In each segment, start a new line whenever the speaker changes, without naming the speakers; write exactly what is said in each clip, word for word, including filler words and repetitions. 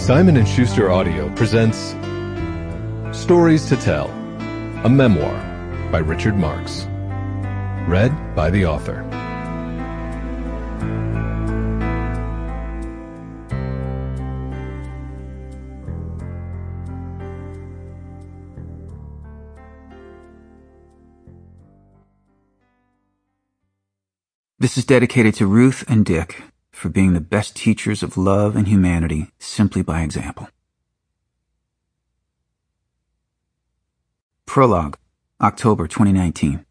Simon and Schuster Audio presents Stories to Tell, a memoir by Richard Marks. Read by the author.
This is dedicated to Ruth and Dick for being the best teachers of love and humanity simply by example. Prologue, October twenty nineteen.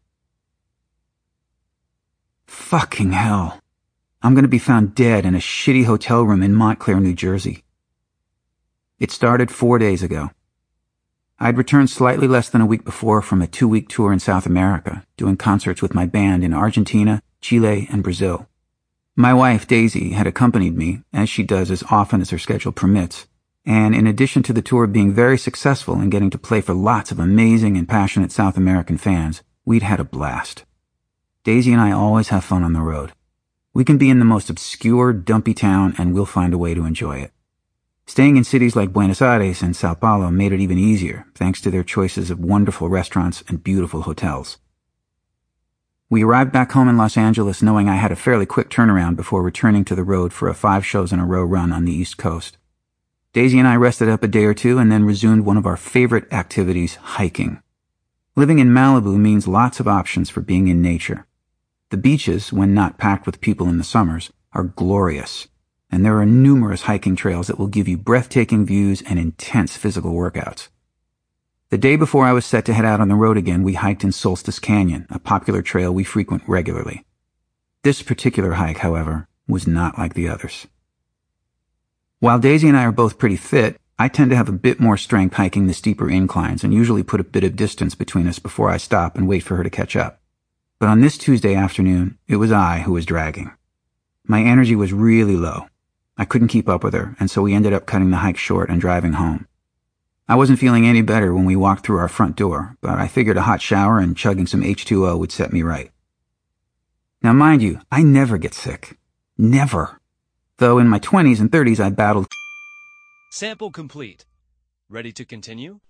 Fucking hell. I'm gonna be found dead in a shitty hotel room in Montclair, New Jersey. It started four days ago. I'd returned slightly less than a week before from a two-week tour in South America, doing concerts with my band in Argentina, Chile, and Brazil. My wife, Daisy, had accompanied me, as she does as often as her schedule permits, and in addition to the tour being very successful and getting to play for lots of amazing and passionate South American fans, we'd had a blast. Daisy and I always have fun on the road. We can be in the most obscure, dumpy town and we'll find a way to enjoy it. Staying in cities like Buenos Aires and Sao Paulo made it even easier, thanks to their choices of wonderful restaurants and beautiful hotels. We arrived back home in Los Angeles knowing I had a fairly quick turnaround before returning to the road for a five shows in a row run on the East Coast. Daisy and I rested up a day or two and then resumed one of our favorite activities, hiking. Living in Malibu means lots of options for being in nature. The beaches, when not packed with people in the summers, are glorious, and there are numerous hiking trails that will give you breathtaking views and intense physical workouts. The day before I was set to head out on the road again, we hiked in Solstice Canyon, a popular trail we frequent regularly. This particular hike, however, was not like the others. While Daisy and I are both pretty fit, I tend to have a bit more strength hiking the steeper inclines and usually put a bit of distance between us before I stop and wait for her to catch up. But on this Tuesday afternoon, it was I who was dragging. My energy was really low. I couldn't keep up with her, and so we ended up cutting the hike short and driving home. I wasn't feeling any better when we walked through our front door, but I figured a hot shower and chugging some H two O would set me right. Now mind you, I never get sick. Never. Though in my twenties and thirties I battled.
Sample complete. Ready to continue?